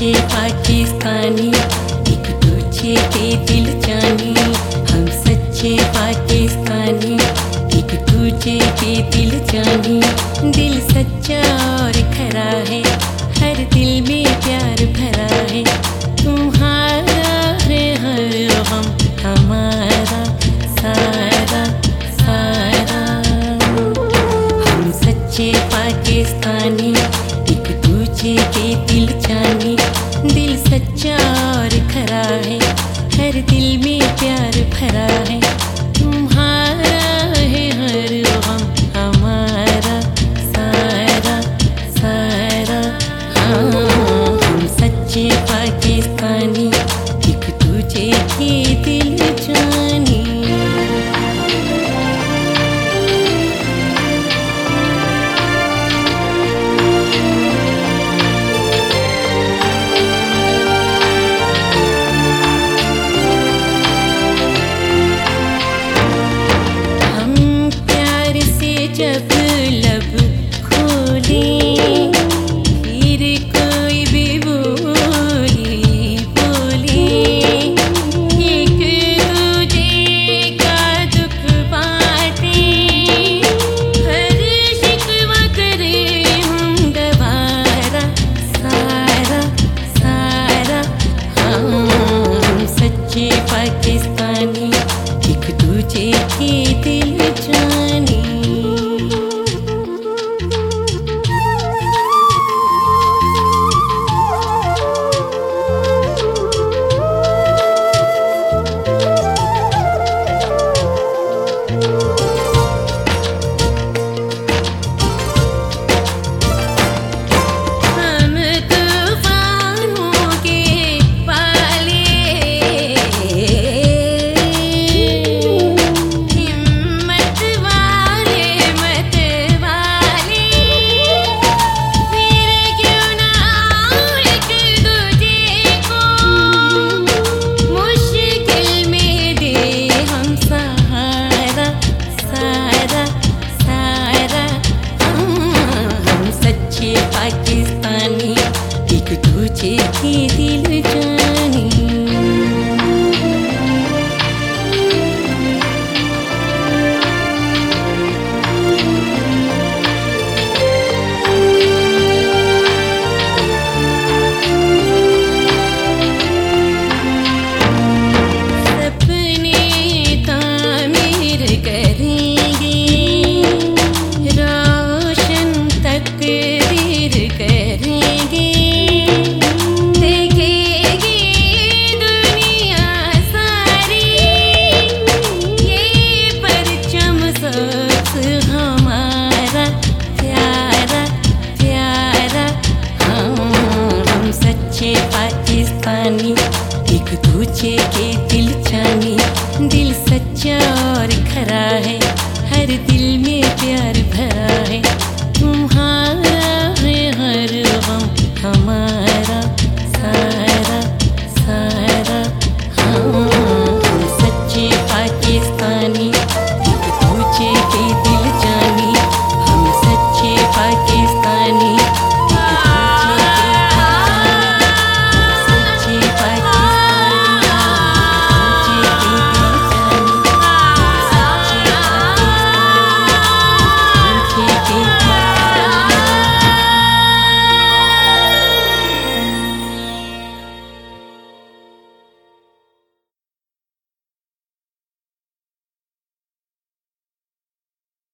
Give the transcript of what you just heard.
सच्चे पाकिस्तानी, एक दूजे के दिल जानी। हम सच्चे पाकिस्तानी, एक दूजे के दिल जानी। दिल सच्चा और खरा है, हर दिल में प्यार भरा है। तुम्हारा है हर गम, हमारा सारा सारा। हम सच्चे पाकिस्तानी, एक दूजे के दिल जानी। दिल सच्चा और खरा है, हर दिल में प्यार भरा है। तुम्हारा है हर गम, हमारा सारा सारा। हाँ, हम सच्चे पाकिस्तानी, एक दूजे के दिल जानी। जब लब खोलें फिर कोई भी बोली बोले। एक दूजे का दुख बांटें, हर शिकवा करें हम गवारा सारा सारा। हम सच्चे पाकिस्तानी, एक दूजे के दिल जानी। पाकिस्तानी, एक दूजे के दिल जानी। सपने तामीर करेंगे, रोशन तकदीर करेंगे। देखेगी दुनिया सारी, ये परचम सबस हमारा प्यारा प्यारा। हम सच्चे पाकिस्तानी, एक दूजे के दिल जानी। दिल सच्चा और खरा है, हर दिल